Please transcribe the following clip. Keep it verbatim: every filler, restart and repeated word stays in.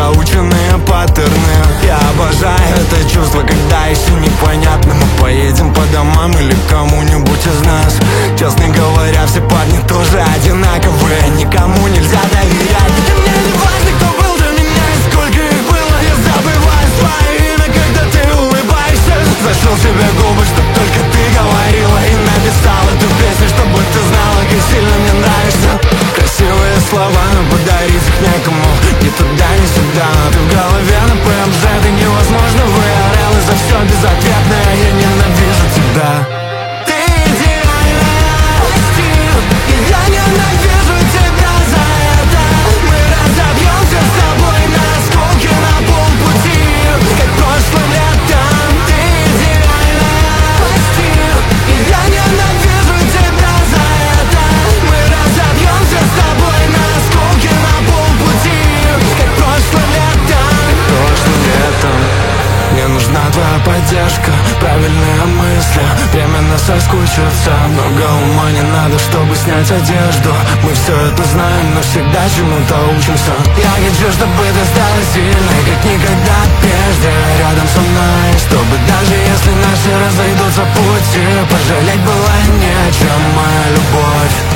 заученные паттерны. Я обожаю это чувство, когда еще непонятно, мы поедем по домам или кому-нибудь из нас. Честно говоря, все парни тоже одинаковые, никому нельзя доверять. И мне не важно, кто был до меня и сколько их было. Я забываю свое имя, когда ты улыбаешься. Зашил себе губы, чтоб только ты говорила, и написал эту песню, чтобы ты знала, как сильно мне нравишься. Красивые слова, но подарить их некому, ни туда, ни сюда. Ты в голове на ПМЖ, ты невозможно ВРЛ, и за все безответное я ненавижу тебя. Ты идеальная, прости, и я ненавижу тебя за это. Мы разобьемся с тобой на осколки на полпути, как прошлым летом. Ты идеальная, прости, и я ненавижу тебя за это. Мы разобьемся с тобой на осколки на полпути, как прошлым летом. Прошлым летом. Мне нужна твоя поддержка, правильные мысли, временно соскучиться. Много ума не надо, чтобы снять одежду. Мы все это знаем, но всегда чему-то учимся. Я хочу, чтобы ты стала сильной, как никогда прежде, рядом со мной, чтобы даже если наши разойдутся пути, пожалеть было не о чем, моя любовь.